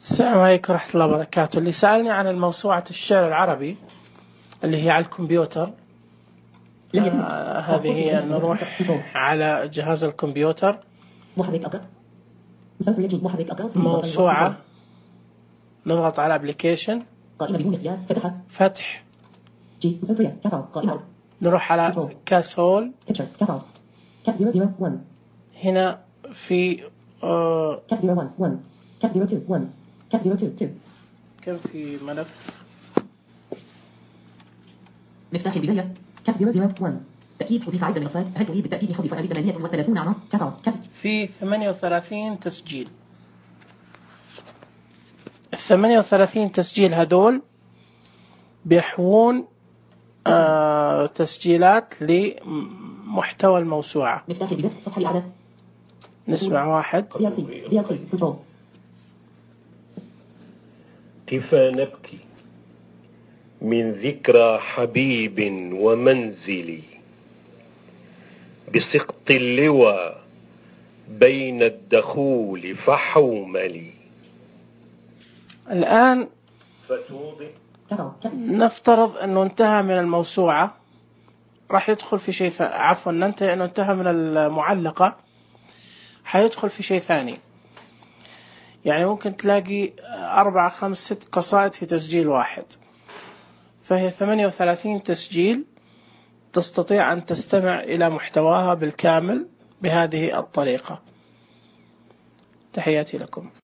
السلام عليكم ورحمة الله وبركاته. اللي سألني عن الموسوعة الشعر العربي اللي هي على الكمبيوتر، هذه هي. نروح على جهاز الكمبيوتر، موسوعة، نضغط على ابليكيشن، فتح، نروح على كاسول. هنا في كم في ملف مفتاح البداية كاس 001 تأكيد حذف عدد ملفات. هل تريد بالتأكيد حذف 38 عناصر كاس في 38 تسجيل. ال 38 تسجيل هذول بيحوون تسجيلات لمحتوى الموسوعة. مفتاح البداية صفحة الأعلى. نسمع واحد. كيف نبكي من ذكرى حبيب ومنزلي بسقط اللوى بين الدخول فحوملي. الآن نفترض أنه انتهى من الموسوعة، راح يدخل في شيء عفوا ننتهي أنه انتهى من المعلقة، حيدخل في شيء ثاني. يعني ممكن تلاقي 4 5 6 قصائد في تسجيل واحد، فهي 38 تسجيل تستطيع أن تستمع إلى محتواها بالكامل بهذه الطريقة. تحياتي لكم.